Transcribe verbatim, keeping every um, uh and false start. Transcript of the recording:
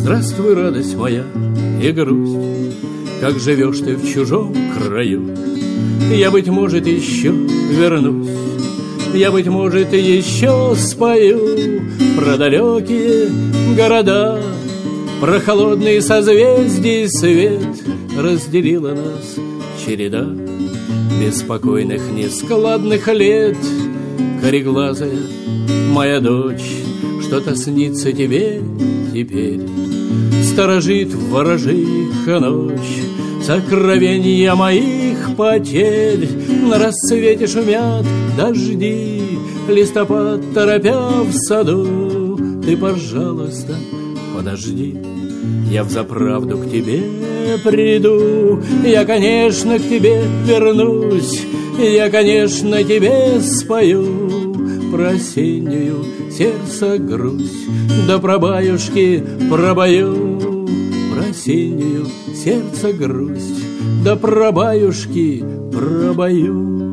Здравствуй, радость моя и грусть, как живешь ты в чужом краю. Я, быть может, еще вернусь, я, быть может, еще спою про далекие города, про холодный созвездий свет. Разделила нас череда беспокойных, нескладных лет. Кореглазая моя дочь, что-то снится тебе теперь. Сторожит ворожеха ночь сокровенья моих потерь. На рассвете шумят дожди, листопад торопя в саду. Ты, пожалуйста, подожди, я взаправду к тебе приду. Я, конечно, к тебе вернусь, я, конечно, тебе спою про осеннюю сердца грусть, да про баюшки пробою. Про осеннюю сердца грусть, да про баюшки пробою.